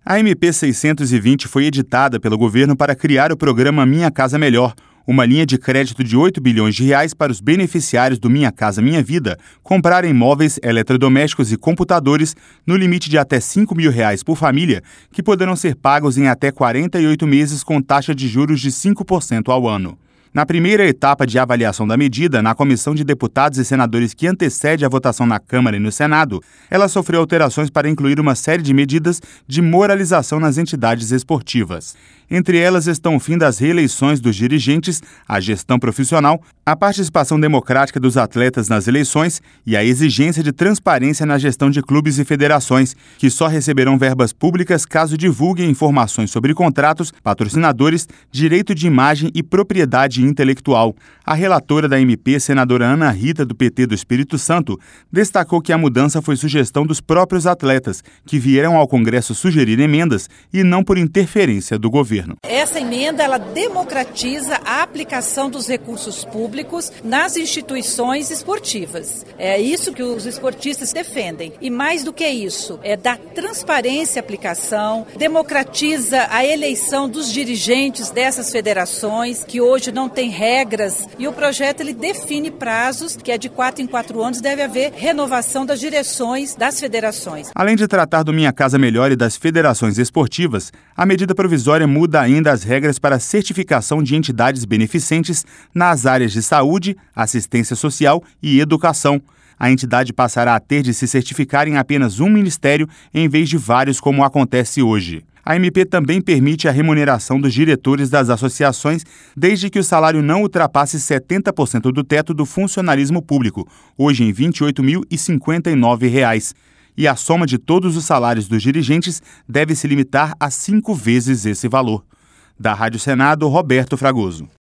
A MP 620 foi editada pelo governo para criar o programa Minha Casa Melhor, uma linha de crédito de R$ 8 bilhões para os beneficiários do Minha Casa Minha Vida comprarem móveis, eletrodomésticos e computadores no limite de até R$ 5 mil por família, que poderão ser pagos em até 48 meses com taxa de juros de 5% ao ano. Na primeira etapa de avaliação da medida, na comissão de deputados e senadores que antecede a votação na Câmara e no Senado, ela sofreu alterações para incluir uma série de medidas de moralização nas entidades esportivas. Entre elas estão o fim das reeleições dos dirigentes, a gestão profissional, a participação democrática dos atletas nas eleições e a exigência de transparência na gestão de clubes e federações, que só receberão verbas públicas caso divulguem informações sobre contratos, patrocinadores, direito de imagem e propriedade intelectual. A relatora da MP, senadora Ana Rita, do PT do Espírito Santo, destacou que a mudança foi sugestão dos próprios atletas, que vieram ao Congresso sugerir emendas e não por interferência do governo. Essa emenda, ela democratiza a aplicação dos recursos públicos nas instituições esportivas. É isso que os esportistas defendem. E mais do que isso, dá transparência à aplicação, democratiza a eleição dos dirigentes dessas federações, que hoje não tem regras, e o projeto ele define prazos, que é de 4 em 4 anos, deve haver renovação das direções das federações. Além de tratar do Minha Casa Melhor e das federações esportivas, a medida provisória muda ainda as regras para a certificação de entidades beneficentes nas áreas de saúde, assistência social e educação. A entidade passará a ter de se certificar em apenas um ministério em vez de vários, como acontece hoje. A MP também permite a remuneração dos diretores das associações, desde que o salário não ultrapasse 70% do teto do funcionalismo público, hoje em R$ 28.059. E a soma de todos os salários dos dirigentes deve se limitar a 5 vezes esse valor. Da Rádio Senado, Roberto Fragoso.